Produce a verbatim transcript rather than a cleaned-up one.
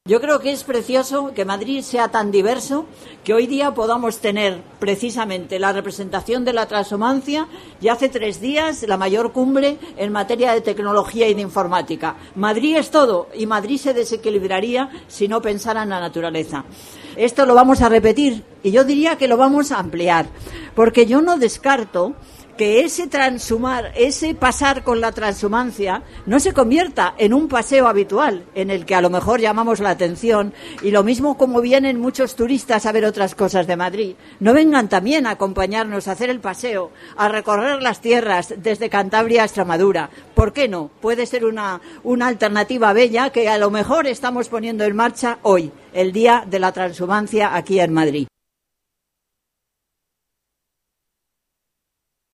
Yo creo que es precioso que Madrid sea tan diverso, que hoy día podamos tener precisamente la representación de la transhumancia y hace tres días la mayor cumbre en materia de tecnología y de informática. Madrid es todo y Madrid se desequilibraría si no pensara en la naturaleza. Esto lo vamos a repetir y yo diría que lo vamos a ampliar, porque yo no descarto que ese transhumar, ese pasar con la transhumancia no se convierta en un paseo habitual en el que a lo mejor llamamos la atención y lo mismo como vienen muchos turistas a ver otras cosas de Madrid, no vengan también a acompañarnos a hacer el paseo, a recorrer las tierras desde Cantabria a Extremadura. ¿Por qué no? Puede ser una, una alternativa bella que a lo mejor estamos poniendo en marcha hoy, el Día de la Transhumancia aquí en Madrid.